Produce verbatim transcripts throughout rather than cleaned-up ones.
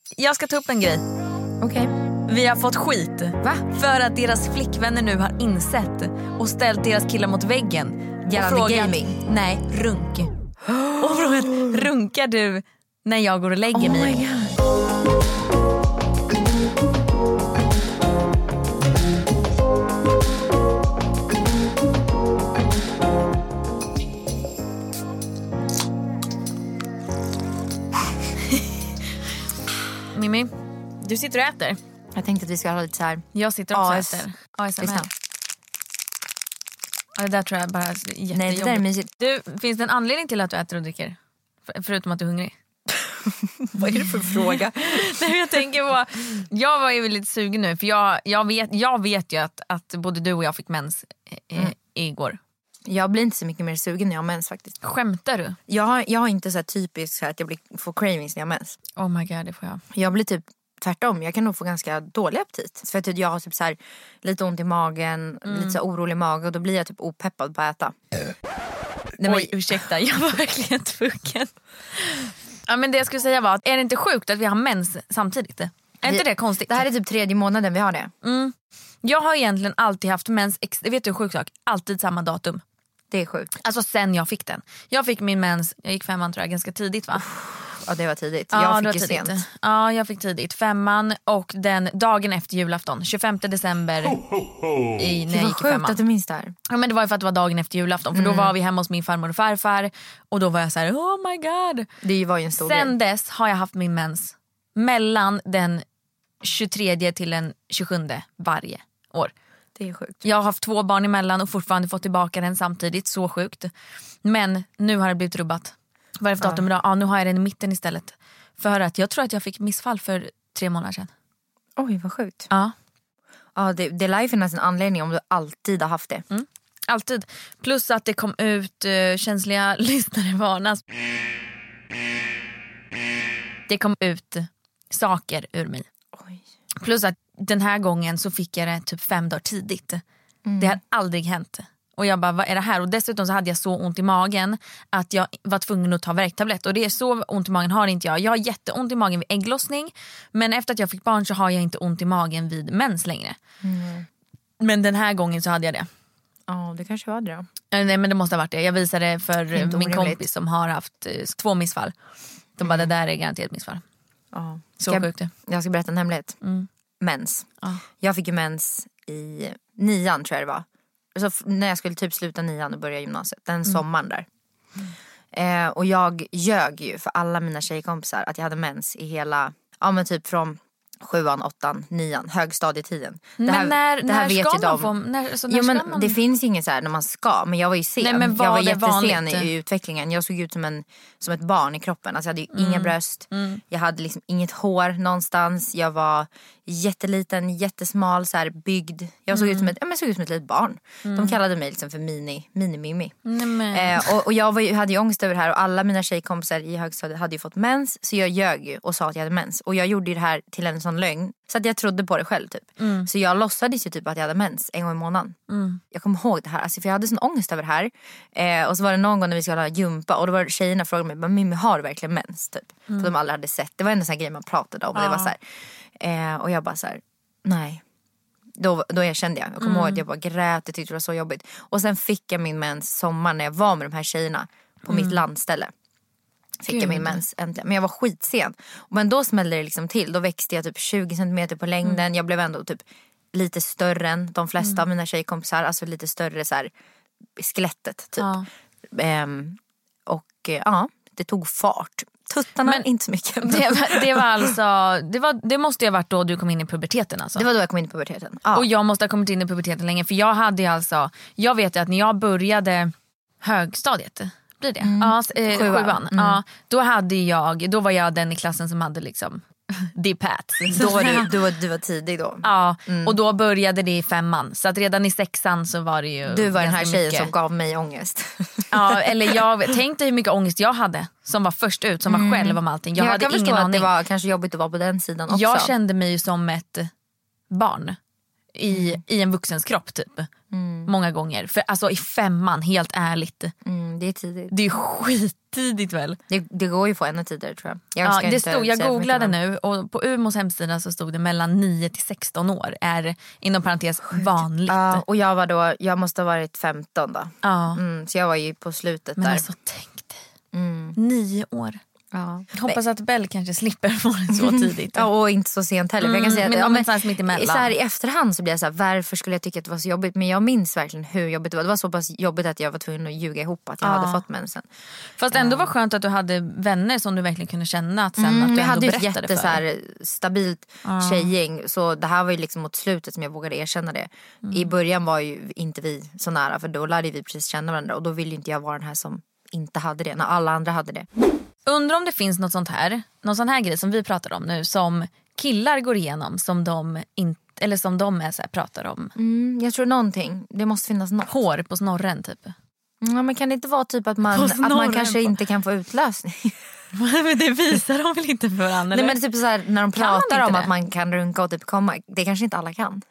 Jag ska ta upp en grej. Okej. Okay. Vi har fått skit. Va? För att deras flickvänner nu har insett och ställt deras killar mot väggen. Gällande frågat, gaming? Nej, runk. Och frågat, runkar du när jag går och lägger oh mig? My God. Mimmi, du sitter och äter. Jag tänkte att vi ska ha lite så här. Jag sitter också och A S. äter. A S M R. Ja, det där tror jag bara är jättejobbigt. Nej, det där är mysigt. Du, finns det en anledning till att du äter och dricker? För, förutom att du är hungrig. Vad är det för fråga? Nej, jag tänker på, jag var ju lite sugen nu. För jag, jag, vet, jag vet ju att, att både du och jag fick mens eh, mm. igår. Jag blir inte så mycket mer sugen när jag har mens faktiskt. Skämtar du? Jag har, jag har inte så här typiskt så här att jag blir, får cravings när jag har mens. Oh my god, det får jag. Jag blir typ tvärtom. Jag kan nog få ganska dålig aptit. För att jag har typ så här, lite ont i magen, mm. lite så här orolig mage. Och då blir jag typ opeppad på att äta. Nej, Oj, men... ursäkta. Jag var verkligen tvungen. Ja, men det jag skulle säga var att är det inte sjukt att vi har mens samtidigt? Är vi... inte det konstigt? Det här är typ tredje månaden vi har det. Mm. Jag har egentligen alltid haft mens. Det vet du en sjuk sak? Alltid samma datum. Det är sjukt. Alltså sen jag fick den. Jag fick min mens, jag gick femman tror jag, ganska tidigt va? Ja, det var tidigt. Ja, jag fick det ju tidigt. sent. Ja, jag fick tidigt. Femman och den dagen efter julafton. tjugofemte december ho, ho, ho. I, när jag gick i femman. Sjukt att du minns det här. Ja, men det var ju för att det var dagen efter julafton. För mm. då var vi hemma hos min farmor och farfar. Och då var jag så här, oh my god. Det var ju en stor Sen grej. dess har jag haft min mens mellan den tjugotredje till den tjugosjunde varje år. Det är sjukt. Jag har haft två barn emellan och fortfarande fått tillbaka den samtidigt. Så sjukt. Men nu har det blivit rubbat. Vad är det för datum idag? Ja, nu har jag den i mitten istället. För att jag tror att jag fick missfall för tre månader sedan. Oj, vad sjukt. Ja. Ja, det, det lär ju finnas en anledning om du alltid har haft det. Mm. Alltid. Plus att det kom ut uh, känsliga lyssnare varnas. Det kom ut saker ur mig. Oj. Plus att den här gången så fick jag det typ fem dagar tidigt. Mm. Det har aldrig hänt. Och jag bara, vad är det här? Och dessutom så hade jag så ont i magen att jag var tvungen att ta värktablett. Och det är så ont i magen har inte jag. Jag har jätteont i magen vid ägglossning. Men efter att jag fick barn så har jag inte ont i magen vid mens längre. Mm. Men den här gången så hade jag det. Ja, det kanske var det då. Nej, men det måste ha varit det. Jag visade för min orimligt. kompis som har haft uh, två missfall. De bara, mm. det där är garanterat missfall. Ja. Så jag, sjukt det. Jag ska berätta en hemlighet. Mm. Mens. Ja. Jag fick ju mens i nian tror jag det var. Så när jag skulle typ sluta nian och börja gymnasiet. Den mm. sommaren där. Mm. Eh, och jag ljög ju för alla mina tjejkompisar att jag hade mens i hela, ja men typ från sjuan, åttan, nian, högstadietiden. Det men här, när, det här när vet ska ju man de. få? När, så när jo, men ska man... det finns inget så här när man ska. Men jag var ju sen. Nej, men var jag var det jättesen vanligt? i utvecklingen. Jag såg ut som, en, som ett barn i kroppen. Alltså jag hade ju mm. inga bröst. Mm. Jag hade liksom inget hår någonstans. Jag var jätteliten, jättesmal, så här byggd. Jag såg, mm. ut, som ett, ja, men jag såg ut som ett litet barn. Mm. De kallade mig liksom för mini, mini-mimmi. Eh, och, och jag var, hade ju ångest över det här. Och alla mina tjejkompisar i högstadiet hade ju fått mens. Så jag ljög ju och sa att jag hade mens. Och jag gjorde ju det här till en sån lögn. Så att jag trodde på det själv typ. Mm. Så jag låtsades ju typ att jag hade mens en gång i månaden. Mm. Jag kommer ihåg det här. Alltså, för jag hade sån ångest över det här. Eh, och så var det någon gång när vi skulle ha jumpa. Och då var tjejerna frågade mig, Mimmi, har du verkligen mens? Typ. Mm. För de aldrig hade sett. Det var en sån här grej man pratade om. Och, det var så här, eh, och jag bara så här, nej. Då, då erkände jag. Jag kommer mm. ihåg att jag bara grät. Jag tyckte det var så jobbigt. Och sen fick jag min mens sommar när jag var med de här tjejerna. På mm. mitt landställe. Fick Gud. jag min mens äntligen. Men jag var skitsen. Men då smällde det liksom till. Då växte jag typ tjugo centimeter på längden. Mm. Jag blev ändå typ lite större än de flesta mm. av mina tjejkompisar. Alltså lite större så här skelettet typ. Ja. Ehm, och ja, det tog fart. Tuttarna, men inte så mycket. Det var, det var alltså det, var, det måste ju ha varit då du kom in i puberteten alltså. Det var då jag kom in i puberteten. Ja. Och jag måste ha kommit in i puberteten länge. För jag hade ju alltså, jag vet ju att när jag började högstadiet, blir det? Mm. Ja, eh, sjuan. sjuan. Mm. Ja, då hade jag, då var jag den i klassen som hade liksom det pat. Då var du, du, var, du var tidig då. Ja, mm. och då började det i femman. Så att redan i sexan så var det ju du var den här tjejen mycket som gav mig ångest. Ja, eller jag tänkte hur mycket ångest jag hade. Som var först ut, som var mm. själv om allting. Jag, jag hade kan ingen aning. Att det var kanske jobbigt att vara på den sidan också. Jag kände mig ju som ett barn i, mm. i en vuxens kropp typ. Mm. Många gånger. För alltså i femman, helt ärligt. Mm, det är tidigt. Det är skittidigt väl? Det, det går ju på ännu tidigare tror jag. Jag, ja, det stod, jag googlade nu och på Umos hemsida så stod det mellan nio till sexton år är inom parentes vanligt. Ja, och jag var då, jag måste ha varit femton då. Ja. Mm, så jag var ju på slutet Men där. Men alltså tänk dig. Mm. Nio år. Ja. Hoppas att Bell kanske slipper få det så tidigt. Ja, och inte så sent heller. Mm, jag kan säga men att, ja, någonstans mitt emellan. Så här, i efterhand så blir jag så här, varför skulle jag tycka att det var så jobbigt? Men jag minns verkligen hur jobbigt det var. Det var så pass jobbigt att jag var tvungen att ljuga ihop att jag ja. hade fått mensen. Fast ändå var skönt att du hade vänner som du verkligen kunde känna att sen mm, att du jag ändå hade ju berättade ett jätte, för. Så här, stabilt ja. tjejgäng. Så det här var ju liksom mot slutet som jag vågade erkänna det. Mm. I början var ju inte vi så nära, för då lärde vi precis känna varandra. Och då ville inte jag vara den här som inte hade det, när alla andra hade det. Undrar om det finns något sånt här, någon sån här grej som vi pratar om nu som killar går igenom som de inte, eller som de är så här, pratar om. Mm, jag tror någonting, det måste finnas något. Hår på snorren typ. Ja, men kan det inte vara typ att man, att man kanske inte kan få utlösning? Men det visar de väl inte för varandra? Nej, men typ så här, när de pratar om det? att man kan runka och typ komma, det kanske inte alla kan.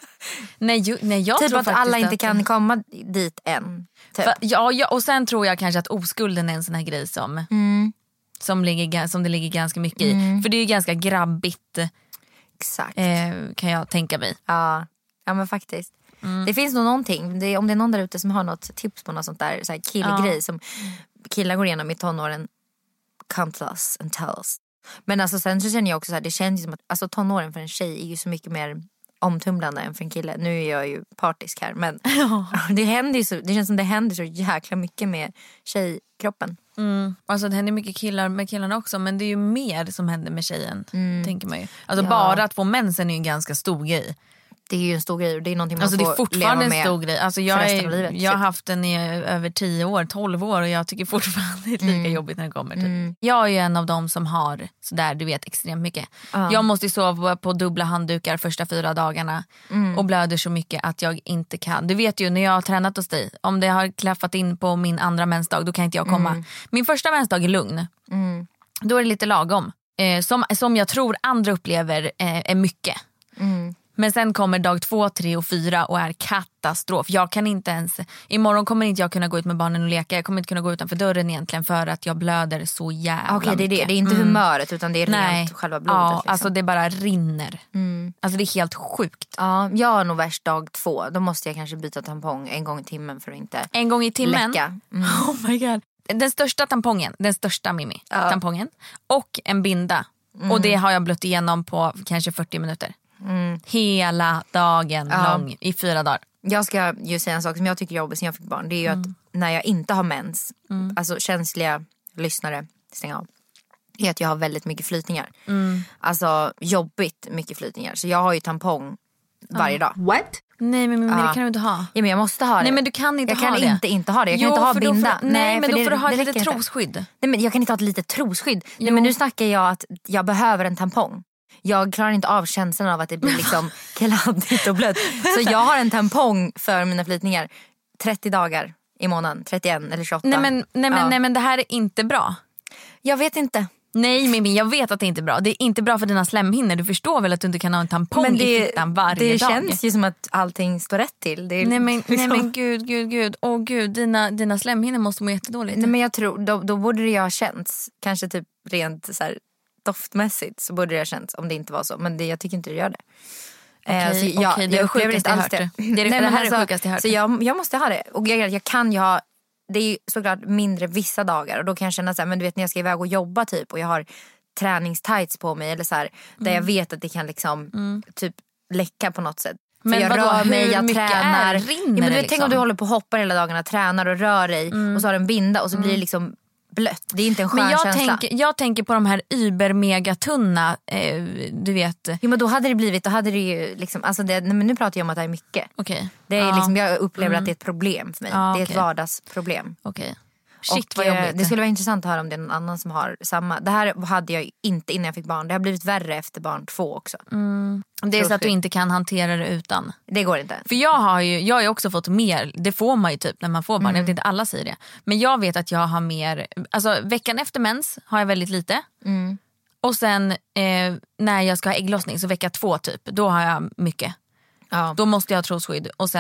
nej, ju, nej, jag typ tror att alla inte att... kan komma dit än. Typ. För, ja, ja, och sen tror jag kanske att oskulden är en sån här grej som, mm. som, ligger, som det ligger ganska mycket mm. i. För det är ju ganska grabbigt. Exakt. Eh, kan jag tänka mig. Ja, ja men faktiskt. Mm. Det finns nog någonting, det, om det är någon där ute som har något tips på något sånt där så här killgrej ja. Som killar går igenom i tonåren, come to us and tell us. Men alltså sen så känner jag också så här, det känns som att alltså, tonåren för en tjej är ju så mycket mer omtumlande än för en kille. Nu är jag ju partisk här, men ja. det, händer ju så, det känns som det händer så jäkla mycket med tjejkroppen. Mm. Alltså det händer mycket killar med killarna också, men det är ju mer som händer med tjejen, mm. tänker man ju. Alltså ja. Bara att få mensen är ju en ganska stor grej. Det är ju en stor grej och det är någonting man alltså, får det är fortfarande leva med en stor grej. Alltså, jag, är, livet, jag har typ. haft den i över tio år, tolv år och jag tycker fortfarande det är lika mm. jobbigt när det kommer. Typ. Mm. Jag är ju en av dem som har sådär, du vet, extremt mycket. Uh. Jag måste sova på dubbla handdukar första fyra dagarna mm. och blöder så mycket att jag inte kan. Du vet ju när jag har tränat hos dig, om det har klaffat in på min andra mensdag, då kan inte jag komma. Mm. Min första mensdag är lugn. Mm. Då är det lite lagom. Eh, som, som jag tror andra upplever eh, är mycket. Mm. Men sen kommer dag två, tre och fyra och är katastrof. Jag kan inte ens, imorgon kommer inte jag kunna gå ut med barnen och leka. Jag kommer inte kunna gå utanför dörren egentligen för att jag blöder så jävla Okej, det är det. mycket. Det är inte mm. humöret utan det är Nej. rent själva blodet. Ja, liksom. alltså det bara rinner. Mm. Alltså det är helt sjukt. Ja, jag har nog värst dag två. Då måste jag kanske byta tampong en gång i timmen för att inte En gång i timmen? läcka. Mm. Oh my god. Den största tampongen, den största Mimi, ja. tampongen och en binda. Mm. Och det har jag blött igenom på kanske fyrtio minuter. Mm. Hela dagen ja. lång i fyra dagar. Jag ska ju säga en sak som jag tycker är jobbigt sen jag fick barn. Det är ju mm. att när jag inte har mens, mm. alltså känsliga lyssnare, stänga av, är att jag har väldigt mycket flytningar. Mm. Alltså jobbigt mycket flytningar. Så jag har ju tampong varje mm. dag. What? Nej men, men ja. det kan du inte ha. Ja men jag måste ha det. Nej men du kan inte jag ha kan det. Jag kan inte inte ha det. Jag kan jo, inte ha binda. Får, nej, nej men då det, får du ha det ett litet trosskydd. Nej men jag kan inte ha ett litet trosskydd. Nej men nu snackar jag att jag behöver en tampong. Jag klarar inte av känslan av att det blir liksom kladdigt och blött. Så jag har en tampong för mina flytningar trettio dagar i månaden, trettioen eller tjugoåtta. Nej men, nej, men, ja. nej men det här är inte bra. Jag vet inte. Nej Mimi, jag vet att det inte är bra. Det är inte bra för dina slemhinnor. Du förstår väl att du inte kan ha en tampong men det, i fittan varje det dag. Det känns ju som att allting står rätt till. Det är nej, men, liksom... nej men gud, gud, gud. Åh gud, dina, dina slemhinnor måste må jättedåligt. Nej men jag tror, då, då borde det ju ha känts. Kanske typ rent så här doftmässigt så borde det ha känts om det inte var så. Men det, jag tycker inte det gör det. Okej, okay, jag, okay, det är det sjukaste jag hört. Det, det, är, Nej, det här alltså, är sjukaste jag hört. Så jag, jag måste ha det. Och jag, jag kan ju ha, det är ju såklart mindre vissa dagar. Och då kan jag känna så här, men du vet när jag ska iväg och jobba typ. Och jag har träningstights på mig. Eller så här, där mm. jag vet att det kan liksom mm. typ läcka på något sätt. För men jag vadå, rör mig, hur jag mycket tränar. Är, rinner ja, men du vet, liksom? Tänk om du håller på och hoppar hela dagarna, tränar och rör dig. Mm. Och så har du en binda och så blir det liksom blött. Det är inte en skön men jag känsla. Tänker, jag tänker på de här übermegatunna, eh, du vet. Jo men då hade det blivit, då hade det ju liksom, alltså det, men nu pratar jag om att det är mycket. Okay. Det är ja. liksom, jag upplever mm. att det är ett problem för mig. Ja, det är okay. ett vardagsproblem. Okej. Okay. Shit och, vad jobbigt. Det skulle vara intressant att höra om det är någon annan som har samma. Det här hade jag inte innan jag fick barn. Det har blivit värre efter barn två också. Mm. Det är så att du inte kan hantera det utan. Det går inte. För jag har ju, jag har ju också fått mer. Det får man ju typ när man får barn. Mm. Jag vet inte alla säger det. Men jag vet att jag har mer. Alltså veckan efter mens har jag väldigt lite. Mm. Och sen eh, när jag ska ha ägglossning så vecka två typ. Då har jag mycket. Ja. Då måste jag ha trosskydd. Och sen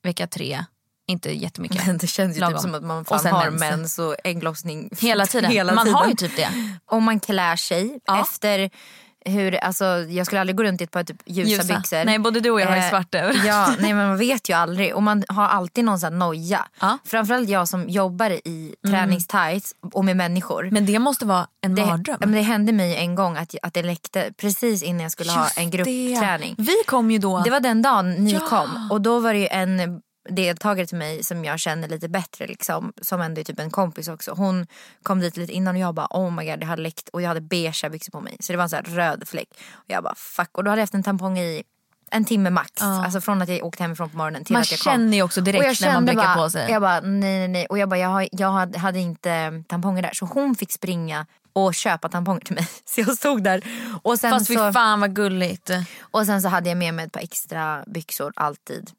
vecka tre. Inte jättemycket. Men det känns ju lagom. Typ som att man fan har mens. mens och ägglossning hela tiden. hela man tiden. har ju typ det. Och man klär sig ja. efter hur, alltså jag skulle aldrig gå runt i ett par typ ljusa, ljusa. byxor. Nej, både du och jag har ju svart över. Ja, nej men man vet ju aldrig. Och man har alltid någon sån här noja. Ja. Framförallt jag som jobbar i träningstights och med människor. Men det måste vara en det, mardröm. Men det hände mig en gång att, att det läckte precis innan jag skulle Just ha en gruppträning. Det. Vi kom ju då. Det var den dagen ni ja. kom. Och då var det ju en deltagare till mig som jag känner lite bättre liksom, som ändå är typ en kompis också. Hon kom dit lite innan och jag bara oh my god, det hade läckt och jag hade beige byxor på mig. Så det var en sån här röd fläck. Och jag bara fuck. Och då hade jag haft en tampong i en timme max. Ja. Alltså från att jag åkte hemifrån på morgonen till man att jag kom. Man känner ju också direkt när man bläcker på sig. Jag bara nej nej nej. Och jag bara jag, har, jag hade, hade inte tamponger där. Så hon fick springa och köpa tamponger till mig. Så jag stod där. Och sen Fast så, fy fan vad gulligt. Och sen så hade jag med mig ett par extra byxor alltid.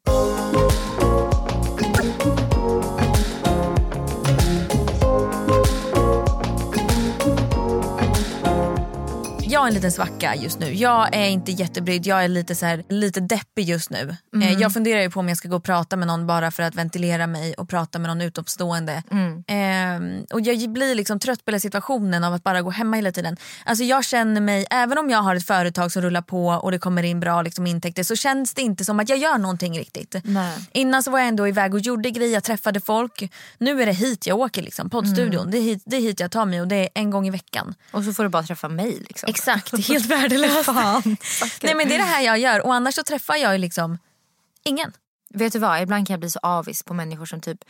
Jag har en liten svacka just nu. Jag är inte jättebrydd. Jag är lite så här, lite deppig just nu. Mm. Jag funderar ju på om jag ska gå och prata med någon bara för att ventilera mig och prata med någon utomstående. Mm. Ehm, och jag blir liksom trött på hela situationen av att bara gå hemma hela tiden. Alltså jag känner mig, även om jag har ett företag som rullar på och det kommer in bra liksom intäkter, så känns det inte som att jag gör någonting riktigt. Nej. Innan så var jag ändå iväg och gjorde grejer, jag träffade folk. Nu är det hit jag åker liksom, poddstudion. Mm. Det, är hit, det är hit jag tar mig och det är en gång i veckan. Och så får du bara träffa mig liksom. Exakt, helt värdelöst. Nej men det är det här jag gör. Och annars så träffar jag ju liksom ingen. Vet du vad, ibland kan jag bli så avis på människor som typ,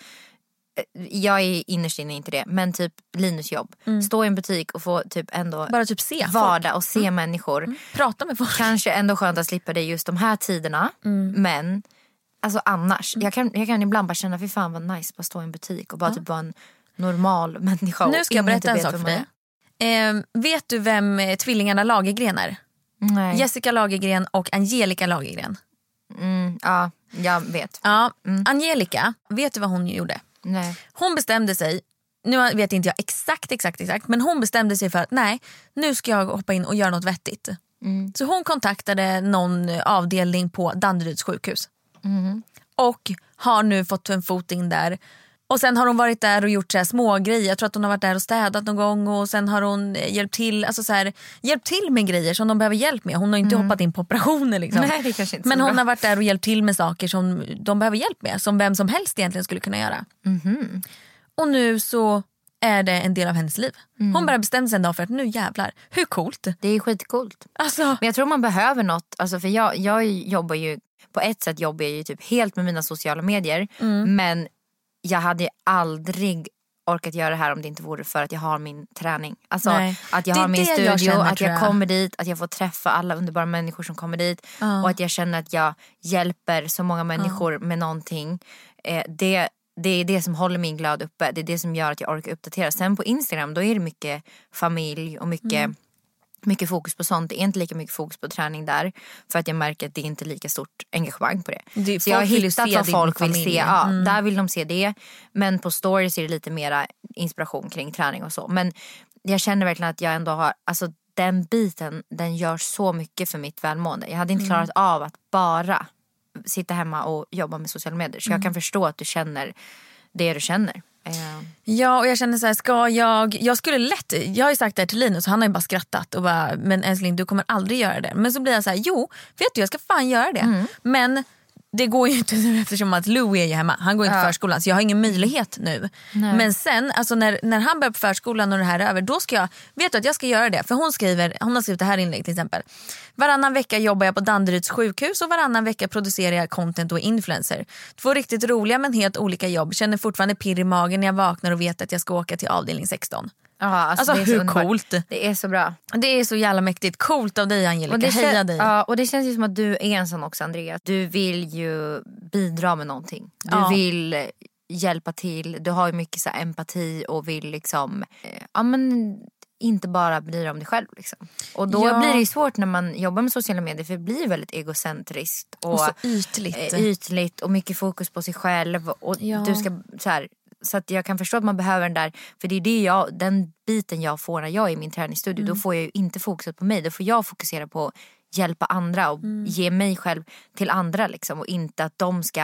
jag är innerst inne inte det, men typ Linus jobb. Mm. Stå i en butik och få typ ändå bara typ se vardag och se mm. människor. Mm. Prata med folk. Kanske ändå skönt att slippa det just de här tiderna. Mm. Men alltså annars, mm. jag, kan, jag kan ibland bara känna för fan vad nice att stå i en butik och bara mm. typ vara en normal människa. Nu ska jag berätta en sak för dig. Eh, vet du vem tvillingarna Lagergren är? Nej. Jessica Lagergren och Angelica Lagergren. Mm, ja, jag vet. Ja, mm. Angelica, vet du vad hon gjorde? Nej. Hon bestämde sig, nu vet inte jag exakt, exakt, exakt, men hon bestämde sig för att nej, nu ska jag hoppa in och göra något vettigt. Mm. Så hon kontaktade någon avdelning på Danderyds sjukhus. Mm. Och har nu fått en fot in där. Och sen har hon varit där och gjort så här små grejer. Jag tror att hon har varit där och städat någon gång. Och sen har hon hjälpt till, alltså så här, hjälpt till med grejer som de behöver hjälp med. Hon har inte mm. hoppat in på operationer liksom. Nej, det kanske inte men hon bra. har varit där och hjälpt till med saker som de behöver hjälp med. Som vem som helst egentligen skulle kunna göra. Mm. Och nu så är det en del av hennes liv. Mm. Hon bara bestämde sig en dag för att nu jävlar, hur coolt? Det är skitcoolt. Alltså. Men jag tror man behöver något. Alltså för jag, jag jobbar ju, på ett sätt jobbar jag ju typ helt med mina sociala medier. Mm. Men jag hade aldrig orkat göra det här om det inte vore för att jag har min träning. Alltså Nej. att jag har min studio, jag känner, att jag, jag kommer dit, att jag får träffa alla underbara människor som kommer dit. Uh. Och att jag känner att jag hjälper så många människor uh. med någonting. Eh, det, det är det som håller min glöd uppe. Det är det som gör att jag orkar uppdatera. Sen på Instagram då är det mycket familj och mycket... Mm. Mycket fokus på sånt. Det är inte lika mycket fokus på träning där. För att jag märker att det är inte lika stort engagemang på det. det så jag har hittat vad folk vill se. Ja, mm. Där vill de se det. Men på stories är det lite mera inspiration kring träning och så. Men jag känner verkligen att jag ändå har... Alltså den biten, den gör så mycket för mitt välmående. Jag hade inte klarat mm. av att bara sitta hemma och jobba med sociala medier. Så mm. jag kan förstå att du känner det du känner. Uh. Ja, och jag känner så här, ska jag jag skulle lätt, jag har ju sagt det här till Linus och han har ju bara skrattat och bara, men älskling du kommer aldrig göra det. Men så blir jag så här, jo, vet du jag ska fan göra det. Mm. Men det går ju inte nu eftersom att Louie är ju hemma. Han går inte ja. förskolan så jag har ingen möjlighet nu. Nej. Men sen, alltså när, när han börjar på förskolan och det här är över, då ska jag, vet du att jag ska göra det. För hon skriver, hon har skrivit det här inlägg till exempel. Varannan vecka jobbar jag på Danderyds sjukhus och varannan vecka producerar jag content och influencer. Två riktigt roliga men helt olika jobb. Känner fortfarande pirr i magen när jag vaknar och vet att jag ska åka till avdelning sexton. Aha, alltså alltså hur coolt. Det är så bra. Det är så jävla mäktigt. Coolt av dig Angelica, och det heja dig. Ja, och det känns ju som att du är en sån också Andrea. Du vill ju bidra med någonting. Du ja. vill hjälpa till. Du har ju mycket så här empati och vill liksom eh, ja men inte bara bry dig om dig själv liksom. Och då ja. blir det ju svårt när man jobbar med sociala medier för det blir väldigt egocentriskt och, och så ytligt. Eh, ytligt och mycket fokus på sig själv och ja. du ska så här. Så att jag kan förstå att man behöver den där. För det är det jag, den biten jag får när jag är i min träningsstudio. Mm. Då får jag ju inte fokuset på mig. Då får jag fokusera på att hjälpa andra. Och mm. ge mig själv till andra liksom. Och inte att de ska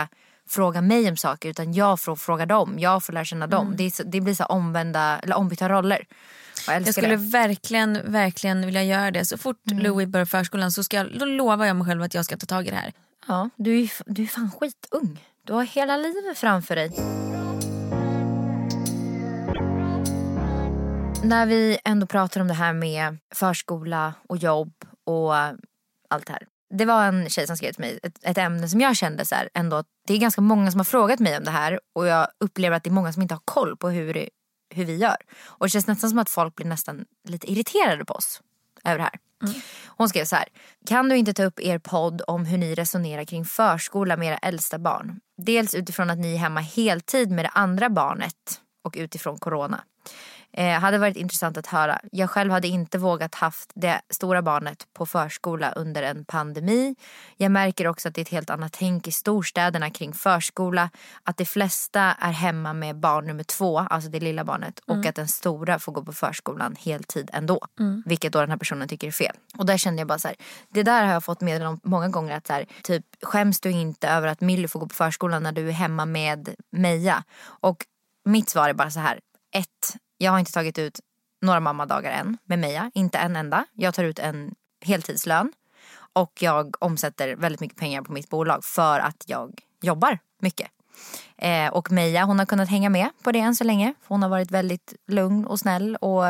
fråga mig om saker, utan jag får fråga dem. Jag får lära känna dem. Mm. Det, är så, det blir så omvända, eller ombytta roller. Jag, jag skulle det. verkligen, verkligen vilja göra det. Så fort mm. Louis börjar förskolan så ska, då lovar jag mig själv att jag ska ta tag i det här. Ja, du är, du är fan skitung. Du har hela livet framför dig. När vi ändå pratar om det här med förskola och jobb och allt det här. Det var en tjej som skrev till mig ett, ett ämne som jag kände så här, ändå att det är ganska många som har frågat mig om det här. Och jag upplever att det är många som inte har koll på hur, det, hur vi gör. Och det känns nästan som att folk blir nästan lite irriterade på oss över det här. Mm. Hon skrev så här: kan du inte ta upp er podd om hur ni resonerar kring förskola med era äldsta barn? Dels utifrån att ni är hemma heltid med det andra barnet och utifrån corona. Eh, hade varit intressant att höra. Jag själv hade inte vågat haft det stora barnet på förskola under en pandemi. Jag märker också att det är ett helt annat tänk i storstäderna kring förskola. Att de flesta är hemma med barn nummer två, alltså det lilla barnet. Mm. Och att den stora får gå på förskolan heltid ändå. Mm. Vilket då den här personen tycker är fel. Och där kände jag bara så här, det där har jag fått meddelande om många gånger. Att så här, typ, skäms du inte över att Millie får gå på förskolan när du är hemma med Meja? Och mitt svar är bara så här. Ett, jag har inte tagit ut några mammadagar än med Meja. Inte en enda. Jag tar ut en heltidslön. Och jag omsätter väldigt mycket pengar på mitt bolag för att jag jobbar mycket. Eh, och Meja, hon har kunnat hänga med på det än så länge. Hon har varit väldigt lugn och snäll och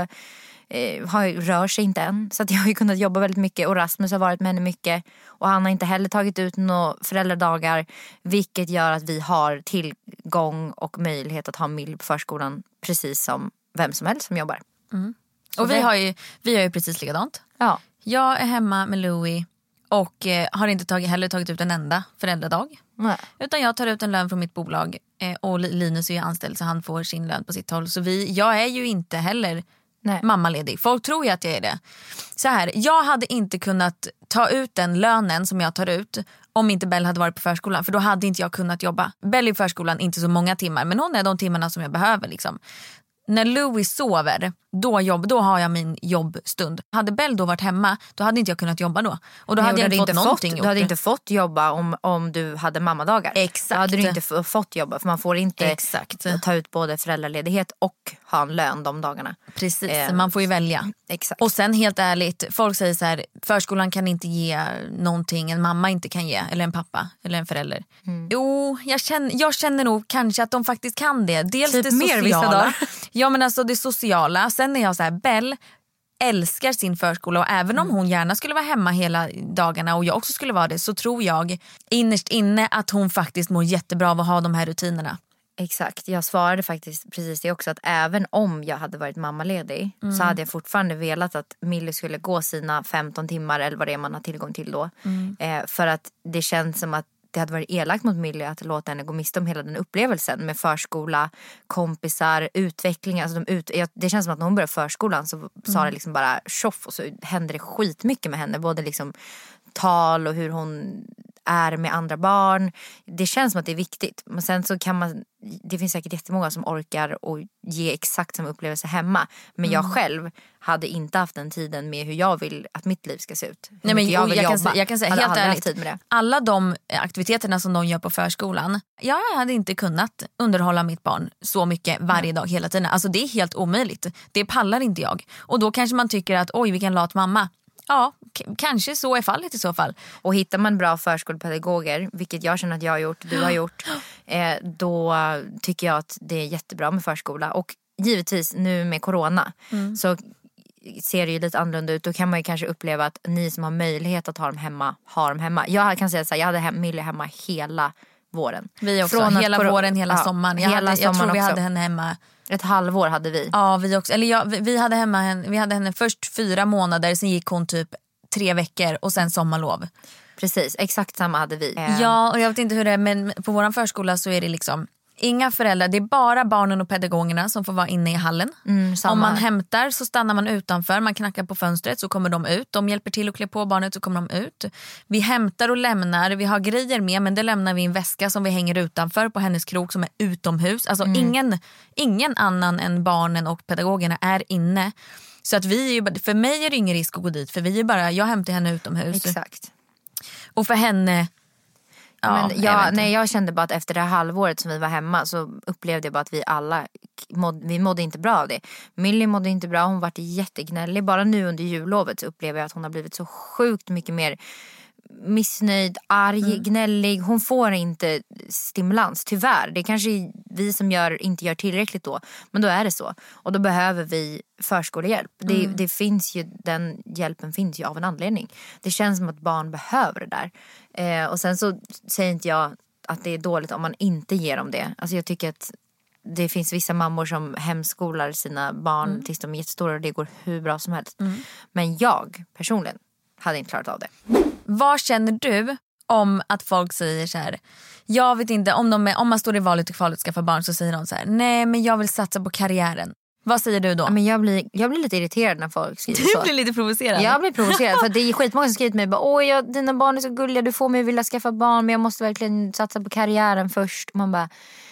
eh, har, rör sig inte än. Så att jag har ju kunnat jobba väldigt mycket. Och Rasmus har varit med henne mycket. Och han har inte heller tagit ut några föräldradagar. Vilket gör att vi har tillgång och möjlighet att ha Mill på förskolan. Precis som vem som helst som jobbar. Mm. Och vi har, ju, vi har ju precis likadant. Ja. Jag är hemma med Louis och eh, har inte tagit, heller tagit ut en enda föräldradag. Nej. Utan jag tar ut en lön från mitt bolag eh, och Linus är ju anställd så han får sin lön på sitt håll. Så vi, jag är ju inte heller Nej. mammaledig. Folk tror ju att jag är det. Så här, jag hade inte kunnat ta ut den lönen som jag tar ut om inte Bell hade varit på förskolan. För då hade inte jag kunnat jobba. Bell är i förskolan inte så många timmar, men hon är de timmarna som jag behöver liksom. När Louis sover, då, jobb, då har jag min jobbstund. Hade Bell då varit hemma, då hade inte jag kunnat jobba då. Och då Nej, hade jag inte fått inte någonting fått, gjort. Du hade inte fått jobba om, om du hade mammadagar. Exakt. Då hade du inte f- fått jobba. För man får inte Exakt. ta ut både föräldraledighet och ha en lön de dagarna. Precis, eh, man får ju välja. Exakt. Och sen helt ärligt, folk säger så här, förskolan kan inte ge någonting en mamma inte kan ge. Eller en pappa, eller en förälder. Mm. Jo, jag känner, jag känner nog kanske att de faktiskt kan det. Dels typ det mer sociala. Ja men alltså det sociala. Sen är jag så här, Bell älskar sin förskola och även om hon gärna skulle vara hemma hela dagarna och jag också skulle vara det, så tror jag innerst inne att hon faktiskt mår jättebra av att ha de här rutinerna. Exakt, jag svarade faktiskt precis det också, att även om jag hade varit mammaledig mm. så hade jag fortfarande velat att Millie skulle gå sina femton timmar eller vad det är man har tillgång till då. Mm. Eh, för att det känns som att det hade varit elakt mot Millie att låta henne gå miste om hela den upplevelsen med förskola, kompisar, utveckling. Alltså de ut, det känns som att när hon började förskolan så mm. sa det liksom bara tjoff och så hände det skitmycket med henne. Både liksom tal och hur hon är med andra barn. Det känns som att det är viktigt. Men sen så kan man, det finns säkert jättemånga som orkar och ge exakt samma upplevelse hemma. Men mm. jag själv hade inte haft den tiden med hur jag vill att mitt liv ska se ut. Nej, men jag vill jag, jobba. kan säga, jag kan säga hade helt ärligt, tid med det. Alla de aktiviteterna som de gör på förskolan, jag hade inte kunnat underhålla mitt barn så mycket varje dag hela tiden. Alltså det är helt omöjligt. Det pallar inte jag. Och då kanske man tycker att oj vilken lat mamma. Ja, k- kanske så är fallet i så fall. Och hittar man bra förskolepedagoger, vilket jag känner att jag har gjort, du har gjort, eh, då tycker jag att det är jättebra med förskola. Och givetvis nu med corona mm. så ser det ju lite annorlunda ut. Då kan man ju kanske uppleva att ni som har möjlighet att ha dem hemma, har dem hemma. Jag kan säga så här, jag hade hem, Millie hemma hela våren. Vi också, Från hela kor- våren, hela ja, sommaren. Jag, hela hade, jag sommaren tror vi också. hade henne hemma. Ett halvår hade vi. Ja, vi också. Eller ja, vi, vi hade hemma henne, vi hade henne först fyra månader, sen gick hon typ tre veckor och sen sommarlov. Precis, exakt samma hade vi. Ja, och jag vet inte hur det är, men på våran förskola så är det liksom inga föräldrar, det är bara barnen och pedagogerna som får vara inne i hallen. Mm, om man hämtar så stannar man utanför, man knackar på fönstret så kommer de ut. De hjälper till att klä på barnet så kommer de ut. Vi hämtar och lämnar, vi har grejer med men det lämnar vi i en väska som vi hänger utanför på hennes krok som är utomhus. Alltså mm. ingen, ingen annan än barnen och pedagogerna är inne. Så att vi, för mig är det ingen risk att gå dit för vi är bara, jag hämtar henne utomhus. Exakt. Och för henne... Ja, men jag, jag nej, jag kände bara att efter det här halvåret som vi var hemma så upplevde jag bara att vi alla mådde, vi mådde inte bra av det. Millie mådde inte bra, hon var jättegnällig. Bara nu under jullovet så upplever jag att hon har blivit så sjukt mycket mer missnöjd, arg, mm. gnällig. Hon får inte stimulans, tyvärr. Det är kanske vi som gör, inte gör tillräckligt då. Men då är det så. Och då behöver vi förskolehjälp. Mm. Det, det finns ju, den hjälpen finns ju av en anledning. Det känns som att barn behöver det där. Eh, och sen så säger inte jag att det är dåligt om man inte ger dem det. Alltså jag tycker att det finns vissa mammor som hemskolar sina barn mm. tills de är jättestora och det går hur bra som helst. Mm. Men jag personligen hade inte klarat av det. Vad känner du om att folk säger så här? Jag vet inte, om, de är, om man står i valet och kvalet att skaffa barn så säger de så här: nej men jag vill satsa på karriären. Vad säger du då? Men jag, blir, jag blir lite irriterad när folk skriver så. Du blir lite provocerad. Jag blir provocerad för det är skitmånga som skrivit mig bara, åh jag, dina barn är så gulliga, du får mig vilja skaffa barn men jag måste verkligen satsa på karriären först. Man bara,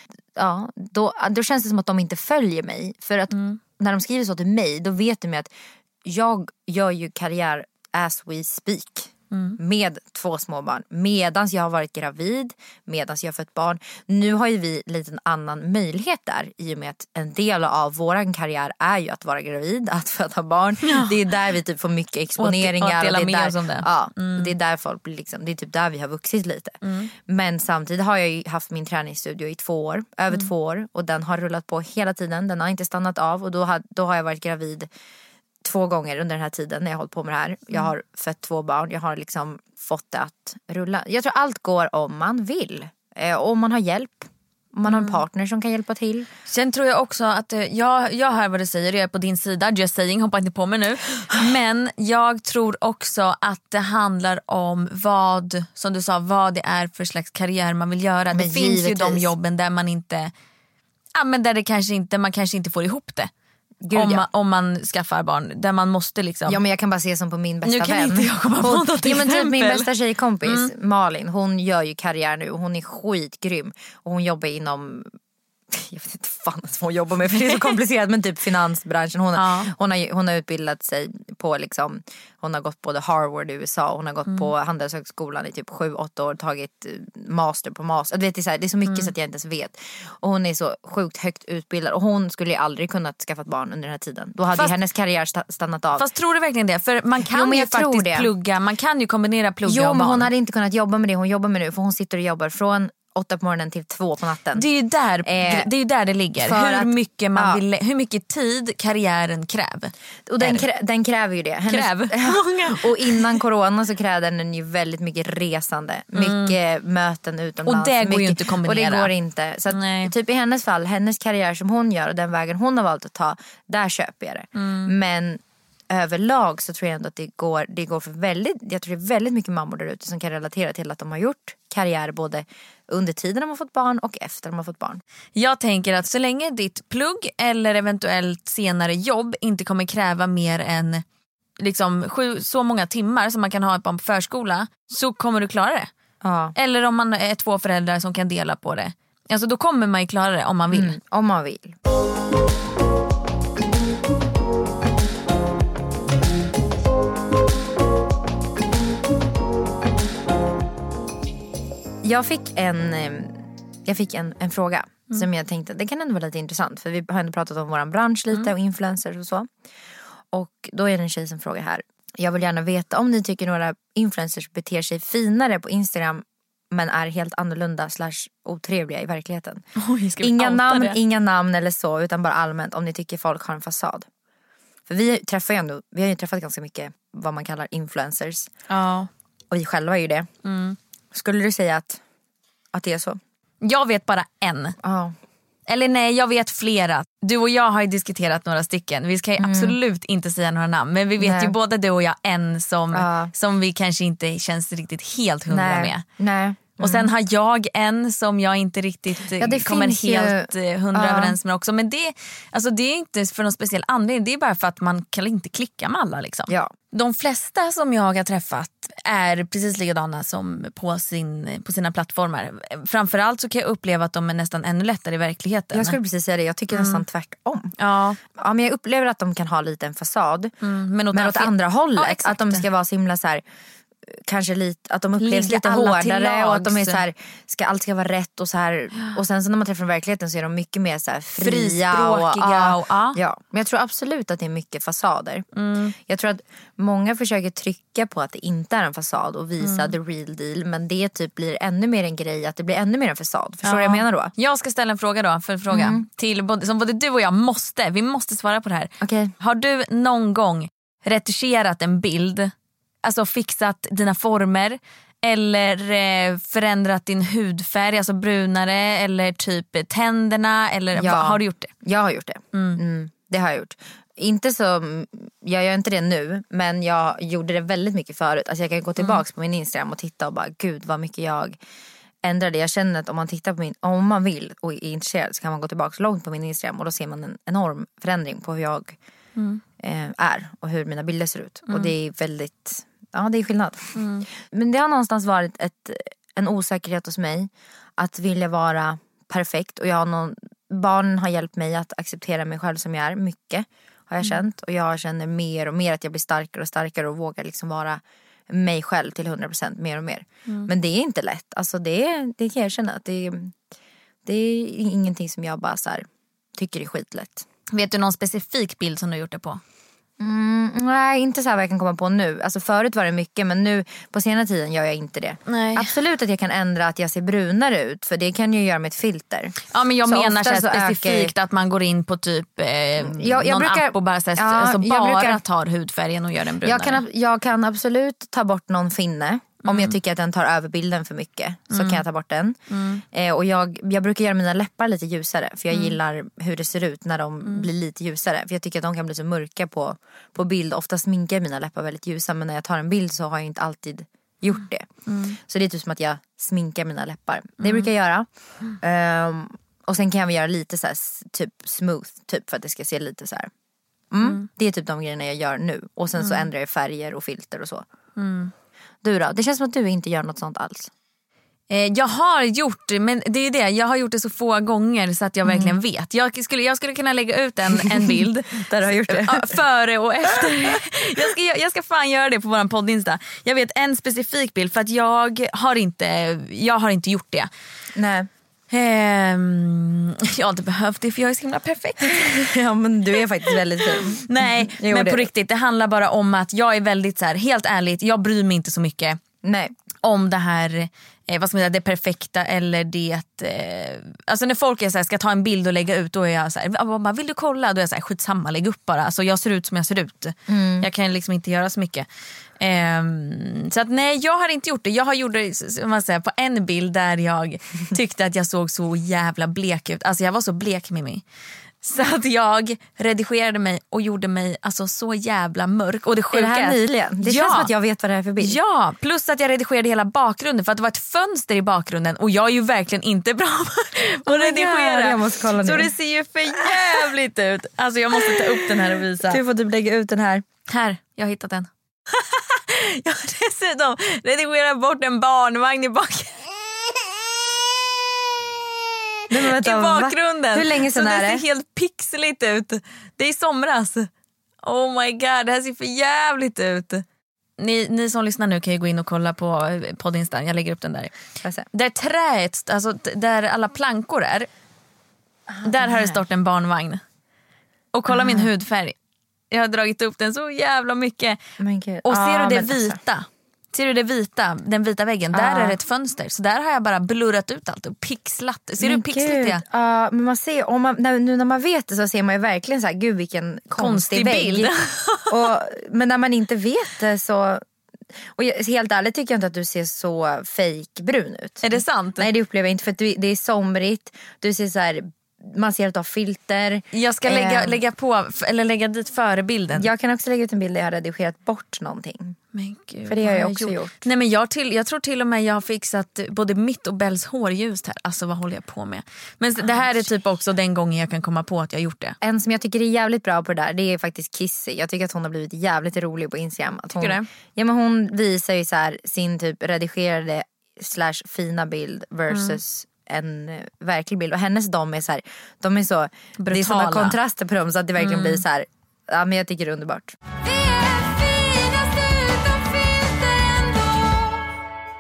ja, då, då känns det som att de inte följer mig. För att mm. när de skriver så till mig, då vet de att jag gör ju karriär as we speak. Mm. Med två små barn. Medans jag har varit gravid. Medans jag har fött barn. Nu har ju vi lite en annan möjlighet där. I och med att en del av våran karriär är ju att vara gravid. Att föda barn. Ja. Det är där vi typ får mycket exponeringar. Och, och, och det, är där, det. Ja, mm. det är där folk blir liksom, det är typ där vi har vuxit lite. Mm. Men samtidigt har jag ju haft min träningsstudio i två år. Över mm. två år. Och den har rullat på hela tiden. Den har inte stannat av. Och då har, då har jag varit gravid två gånger under den här tiden när jag har hållit på med det här. Jag har fött två barn. Jag har liksom fått det att rulla. Jag tror allt går om man vill. Eh, om man har hjälp. Om man mm. har en partner som kan hjälpa till. Sen tror jag också att jag, jag hör vad du säger. Jag är på din sida. Just saying, hoppa inte på mig nu. Men jag tror också att det handlar om vad, som du sa, vad det är för slags karriär man vill göra. Men det givetvis. Finns ju de jobben där man inte, ja, men där det kanske inte, man kanske inte får ihop det. Gud, om, ja. man, om man skaffar barn där man måste liksom. Ja men jag kan bara se som på min bästa nu kan vän. Inte jag komma på hon, något ja, men typ min bästa tjejkompis mm. Malin, hon gör ju karriär nu. Hon är skitgrym. Och hon jobbar inom, jag vet inte fan vad hon jobbar med för det är så komplicerat, men typ finansbranschen. Hon, ja. hon, har, hon har utbildat sig på liksom, hon har gått både Harvard i U S A. Hon har gått mm. på Handelshögskolan i typ sju åtta år. Tagit master på master. Du vet, det, är så här, det är så mycket mm. så att jag inte ens vet. Och hon är så sjukt högt utbildad. Och hon skulle ju aldrig kunnat skaffa ett barn under den här tiden. Då hade fast, hennes karriär stannat av. Fast tror du verkligen det? För man kan jo, ju faktiskt det. plugga. Man kan ju kombinera plugga jo, och men barn. Hon hade inte kunnat jobba med det hon jobbar med nu. För hon sitter och jobbar från åtta på morgonen till två på natten. Det är ju där, eh, det, är ju där det ligger. Hur, att, mycket man ja. vill, hur mycket tid karriären kräver. Och den, krä, den kräver ju det. Hennes, Kräv. Och innan corona så krävde den ju väldigt mycket resande. Mm. Mycket möten utomlands. Och det går mycket, ju inte att kombinera. Och det går inte. Så att, typ i hennes fall, hennes karriär som hon gör och den vägen hon har valt att ta, där köper jag det. Mm. Men överlag så tror jag ändå att det går, det går för väldigt, jag tror det är väldigt mycket mammor där ute som kan relatera till att de har gjort karriär både under tiden de har fått barn och efter de har fått barn. Jag tänker att så länge ditt plugg eller eventuellt senare jobb inte kommer kräva mer än liksom sju, så många timmar som man kan ha ett barn på förskola, så kommer du klara det. Ja. Eller om man är två föräldrar som kan dela på det. Alltså då kommer man ju klara det om man vill. Mm, om man vill. Jag fick en, jag fick en, en fråga mm. som jag tänkte, det kan ändå vara lite intressant. För vi har ändå pratat om våran bransch lite mm. och influencers och så. Och då är det en tjej som frågar här. Jag vill gärna veta om ni tycker några influencers beter sig finare på Instagram men är helt annorlunda slash otrevliga i verkligheten. Oj, inga namn, det? inga namn eller så, utan bara allmänt om ni tycker folk har en fasad. För vi träffar ju ändå, vi har ju träffat ganska mycket vad man kallar influencers. Ja. Och vi själva är ju det. Mm. Skulle du säga att, att det är så? Jag vet bara en. Ja. Eller nej, jag vet flera. Du och jag har ju diskuterat några stycken. Vi ska ju mm. absolut inte säga några namn. Men vi vet nej. ju både du och jag en som, ja. som vi kanske inte känns riktigt helt hundra nej. med. Nej. Mm. Och sen har jag en som jag inte riktigt ja, kommer helt ju... hundra ja. överens med också. Men det, alltså det är inte för någon speciell anledning. Det är bara för att man kan inte klicka med alla liksom. Ja. De flesta som jag har träffat är precis likadana som på, sin, på sina plattformar. Framförallt så kan jag uppleva att de är nästan ännu lättare i verkligheten. Jag skulle precis säga det, jag tycker mm. nästan tvärtom. Ja. Ja, men jag upplever att de kan ha lite en fasad. Mm, men åt, men åt andra hållet. Ja, att de ska vara så himla så här kanske lite, att de upplevs Ligga lite alla till hårdare och att de är lags. så här, ska allt ska vara rätt och så här, och sen så när man träffar dem i verkligheten så är de mycket mer så här fria frispråkiga och, och, ja. ja. Men jag tror absolut att det är mycket fasader. Mm. Jag tror att många försöker trycka på att det inte är en fasad och visa Mm. the real deal, men det typ blir ännu mer en grej, att det blir ännu mer en fasad. Förstår du Ja. vad jag menar då? Jag ska ställa en fråga då, för fråga Mm. till både, som både du och jag måste, vi måste svara på det här. Okej. Har du någon gång retuscherat en bild, alltså fixat dina former eller eh, förändrat din hudfärg, alltså brunare, eller typ tänderna, eller Ja. va, har du gjort det? Jag har gjort det. Mm. Mm, det har jag gjort. Inte så, jag gör inte det nu, men jag gjorde det väldigt mycket förut. Alltså jag kan gå tillbaka Mm. på min Instagram och titta och bara, gud vad mycket jag ändrade. Jag känner att om man tittar på min, om man vill och är intresserad, så kan man gå tillbaka långt på min Instagram och då ser man en enorm förändring på hur jag Mm. eh, är och hur mina bilder ser ut. Och det är väldigt, ja det är skillnad. Mm. Men det har någonstans varit ett, en osäkerhet hos mig att vilja vara perfekt, och jag har någon, barnen har hjälpt mig att acceptera mig själv som jag är, mycket har jag känt, och jag känner mer och mer att jag blir starkare och starkare och vågar liksom vara mig själv till hundra procent mer och mer. Mm. Men det är inte lätt, alltså det, det kan jag känna att det, det är ingenting som jag bara så här, tycker är skitlätt. Vet du någon specifik bild som du har gjort det på? Mm, nej, inte så här vad jag kan komma på nu. Alltså förut var det mycket, men nu på senare tiden gör jag inte det. Nej. Absolut att jag kan ändra att jag ser brunare ut, för det kan jag göra med ett filter. Ja, men jag Så menar så här ofta så specifikt ökar- att man går in på typ eh, jag, jag någon brukar, app och bara, så här, ja, alltså, jag bara brukar- tar hudfärgen och gör den brunare. jag, kan, jag kan absolut ta bort någon finne. Om jag tycker att den tar över bilden för mycket, så kan jag ta bort den. Mm. Eh, och jag, jag brukar göra mina läppar lite ljusare, för jag gillar hur det ser ut när de blir lite ljusare. För jag tycker att de kan bli så mörka på, på bild. Ofta sminkar mina läppar väldigt ljusa, men när jag tar en bild så har jag inte alltid gjort det. Mm. Så det är typ som att jag sminkar mina läppar. Det brukar jag göra. Um, och sen kan jag göra lite så här, typ smooth, typ för att det ska se lite så här. Mm. Mm. Det är typ de grejerna jag gör nu. Och sen så ändrar jag färger och filter och så. Mm. Du då? Det känns som att du inte gör något sånt alls. Eh, jag har gjort det, men det är ju det, jag har gjort det så få gånger så att jag verkligen vet. Jag skulle, jag skulle kunna lägga ut en, en bild Där du har gjort det. Ja, före och efter. Jag ska, jag ska fan göra det på våran poddinsta. Jag vet en specifik bild, för att jag har inte, jag har inte gjort det. Nej. Ehm, jag har inte behövt det, för jag är så himla perfekt. Ja, men du är faktiskt väldigt fin. Nej, Jo, men det- på riktigt, det handlar bara om att jag är väldigt så här, helt ärligt, jag bryr mig inte så mycket Nej. om det här, eh, vad ska man säga, det perfekta eller det, eh, alltså när folk är så här, ska ta en bild och lägga ut, då är jag så här, vill du kolla? Då är jag så här, skitsamma, lägg upp bara, alltså jag ser ut som jag ser ut. Mm. Jag kan liksom inte göra så mycket. Ehm, så att nej, jag har inte gjort det. Jag har gjort det, som man säger, på en bild där jag tyckte att jag såg så jävla blek ut. Alltså jag var så blek med mig. Så att jag redigerade mig och gjorde mig alltså så jävla mörk. Och det Är sjuka det här nyligen? Det ja. känns som att jag vet vad det är för bild. Ja, plus att jag redigerade hela bakgrunden, för att det var ett fönster i bakgrunden. Och jag är ju verkligen inte bra på att my redigera. God, jag måste kolla nu. Så det ser ju för jävligt ut. Alltså jag måste ta upp den här och visa. Du får typ lägga ut den här. Här, jag har hittat den. Jag har dessutom redigerat bort en barnvagn i bakgrunden. Nej, men vänta, I bakgrunden. Va? Hur länge sedan så är det det? ser helt pixligt ut. Det är i somras. Oh my god, det här ser för jävligt ut. Ni, ni som lyssnar nu kan ju gå in och kolla på poddinstan. Jag lägger upp den där. Får jag se? Där träet, alltså där alla plankor är, Ah, där har det stått en barnvagn. Och kolla min hudfärg. Jag har dragit upp den så jävla mycket. Men gud. Och ser Ah, du det men alltså. vita? Ser du det vita, den vita väggen? Där Ja. är det ett fönster. Så där har jag bara blurrat ut allt och pixlat. Ser Men du pixligt gud, det? ja, men man ser, om man, när, nu när man vet det så ser man ju verkligen så här, gud vilken konstig, Konstig vägg. bild. och, men när man inte vet det så... Och jag, helt ärligt tycker jag inte att du ser så fake brun ut. Är det sant? Nej, det upplever jag inte, för att du, det är somrigt. Du ser så här, man ser att du har filter. Jag ska lägga, Eh, lägga på, eller lägga dit före bilden. Jag kan också lägga ut en bild där jag har redigerat bort någonting. Men gud, För det vad har jag också gjort. Nej, men jag, till, jag tror till och med jag har fixat både mitt och Bells hårljus här. Alltså vad håller jag på med? Men det här är typ också den gången jag kan komma på att jag har gjort det. En som jag tycker är jävligt bra på det där, det är faktiskt Kissy. Jag tycker att hon har blivit jävligt rolig på Instagram. Att hon, Tycker du? Ja, men hon visar ju så här sin typ redigerade slash fina bild versus en eh, verklig bild. Och hennes dom är så här, de är så, det är sådana Brutala. kontraster på dem så att det verkligen blir så här. Ja, men jag tycker det är underbart.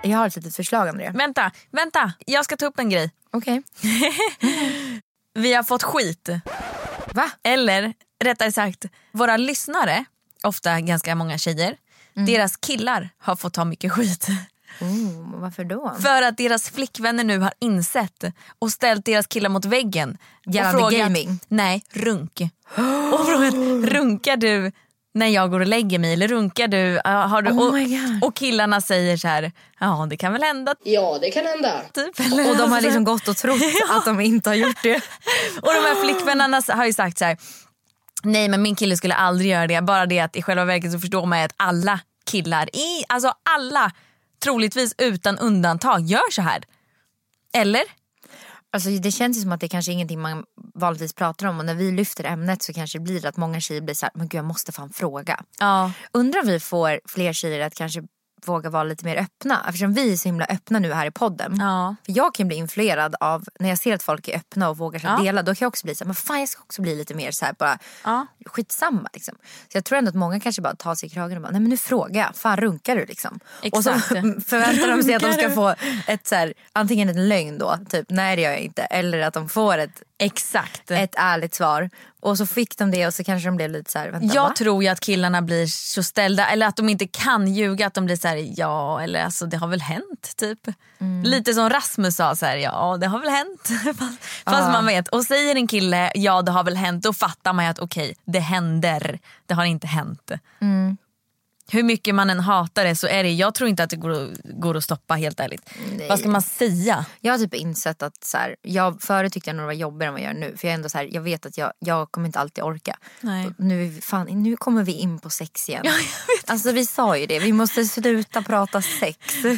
Jag har ett litet förslag, Andrea. Vänta, vänta. Jag ska ta upp en grej. Okej. Okay. Vi har fått skit. Va? Eller rättare sagt, våra lyssnare, ofta ganska många tjejer, mm. deras killar har fått ta mycket skit. Oh, varför då? För att deras flickvänner nu har insett och ställt deras killar mot väggen. Gällande och frågat, gaming? Nej, runk. Och frågat, runkar du när jag går och lägger mig? Eller runkar du? Har du oh och, my God. och killarna säger så här, ja det kan väl hända. Ja, det kan hända. Typ, eller? Och de har liksom gått och trott ja. att de inte har gjort det. Och de här flickvännerna har ju sagt så här, nej men min kille skulle aldrig göra det. Bara det att i själva verket så förstår man att alla killar, i, alltså alla troligtvis utan undantag gör så här. Eller? Alltså det känns ju som att det kanske är ingenting man vanligtvis pratar om. Och när vi lyfter ämnet så kanske det blir att många tjejer blir så här, men gud jag måste fan fråga. Ja. Undrar om vi får fler tjejer att kanske våga vara lite mer öppna. Eftersom vi är så himla öppna nu här i podden. Ja. För jag kan bli influerad av, när jag ser att folk är öppna och vågar ja. dela. Då kan jag också bli så här, men fan jag ska också bli lite mer så här bara ja. skitsamma liksom. Så jag tror ändå att många kanske bara tar sig i kragen och bara, nej men nu frågar jag, fan runkar du liksom. Exakt. Och så förväntar de sig att de ska få ett så här, antingen en lögn då, typ nej det gör jag inte. Eller att de får ett, Exakt. ett ärligt svar. Och så fick de det och så kanske de blev lite så här, vänta, jag va? tror ju att killarna blir så ställda, eller att de inte kan ljuga, att de blir så här, ja eller alltså det har väl hänt typ. Mm. Lite som Rasmus sa så här, ja det har väl hänt. Fast ah. man vet, och säger en kille ja det har väl hänt, då fattar man ju att okej, okay, det händer, det har inte hänt. Mm. Hur mycket man än hatar det så är det, jag tror inte att det går, att, går att stoppa helt ärligt. Nej. Vad ska man säga? Jag har typ insett att så här, jag, förut tyckte jag nog det var jobbigare än vad jag gör nu. För jag är ändå så här, jag vet att jag, jag kommer inte alltid orka. Nej. Nu, fan, nu kommer vi in på sex igen. Ja, jag vet. Alltså vi sa ju det, vi måste sluta prata sex.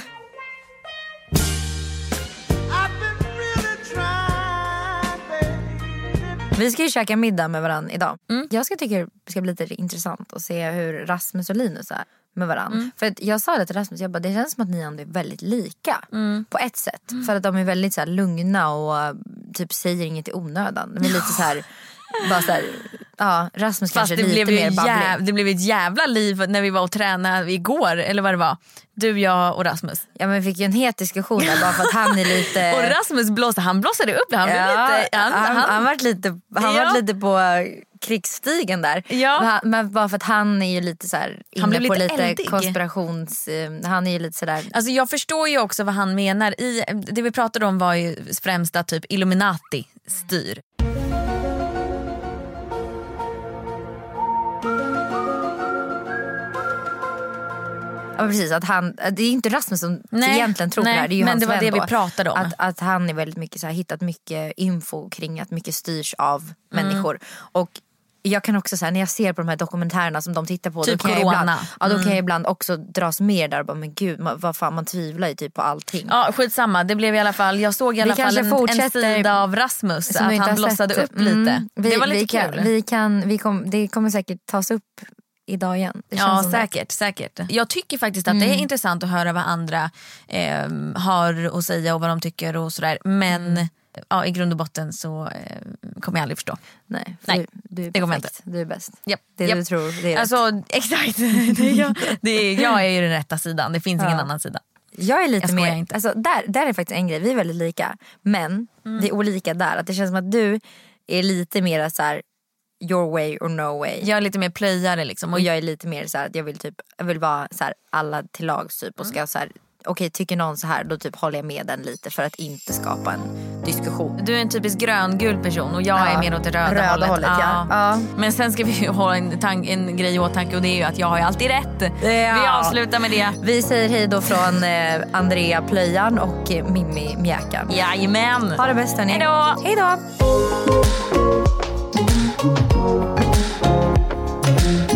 Vi ska ju käka middag med varandra idag. Mm. Jag ska tycka det ska bli lite intressant att se hur Rasmus och Linus är med varandra. Mm. För att jag sa det till Rasmus, jag bara, det känns som att ni ändå är väldigt lika. Mm. På ett sätt. Mm. För att de är väldigt så här, lugna och typ säger inget i onödan. De är lite så här, bara så här, ja, Rasmus fast kanske det lite blev mer babblig. Jäv, det blev ett jävla liv när vi var och tränade igår, eller vad det var. Du, jag och Rasmus. Ja men vi fick ju en het diskussion där bara för att han är lite... Och Rasmus blåste, han blåsade upp det. Han, ja, lite, han, han, han, han var lite, han ja. var lite på krigsstigen där. Ja. Men, han, men bara för att han är ju lite så här inne han blev på lite lite eldig. konspirations... Han är ju lite sådär... Alltså jag förstår ju också vad han menar. I, det vi pratade om var ju främsta typ Illuminati-styr. Ja precis, att han, det är inte Rasmus som nej, egentligen tror nej, det här. Det är ju men hans det var vän det då. vi pratade om. Att, att han är väldigt mycket så här, hittat mycket info kring att mycket styrs av mm. människor. Och jag kan också säga när jag ser på de här dokumentärerna som de tittar på, typ då kan corona. jag ibland, ja, då mm. kan jag ibland också dras mer där och bara, men gud, man, vad fan, man tvivlar ju typ på allting. Ja, skitsamma. Det blev i alla fall, jag såg i alla vi fall en, en sida av Rasmus att han blossade upp lite. Mm, vi, det var lite vi kul. Kan, vi kan, vi kom, det kommer säkert tas upp idag igen. Det ja säkert, det. säkert. Jag tycker faktiskt att mm. det är intressant att höra vad andra eh, har att säga och vad de tycker och sådär. Men mm. ja, i grund och botten så eh, kommer jag aldrig förstå. Nej, Nej du, du är det kommer perfekt. Du är bäst. Yep. Det yep. du tror, det är alltså, rätt. Exakt. det är jag, det är, jag är ju den rätta sidan. Det finns ja. ingen annan sida. Jag är lite jag mer, inte. alltså, där, där är faktiskt en grej, vi är väldigt lika. Men mm. det är olika där. Att det känns som att du är lite mer så här your way or no way. Jag är lite mer plöjare liksom. Och jag är lite mer så här, jag vill typ, jag vill vara så här, alla till lags typ. Och ska så här, okej okay, tycker någon så här, då typ håller jag med den lite för att inte skapa en diskussion. Du är en typisk grön-gul person och jag ja, är mer åt det röda, röda hållet. hållet ja. Ja. Men sen ska vi ha en, tank, en grej i åtanke och det är ju att jag har ju alltid rätt. Ja. Vi avslutar med det. Vi säger hej då från eh, Andrea Plöjan och eh, Mimmi Mjäkan. Jajamän. Ha det bäst hörni. Hej då. Hej då.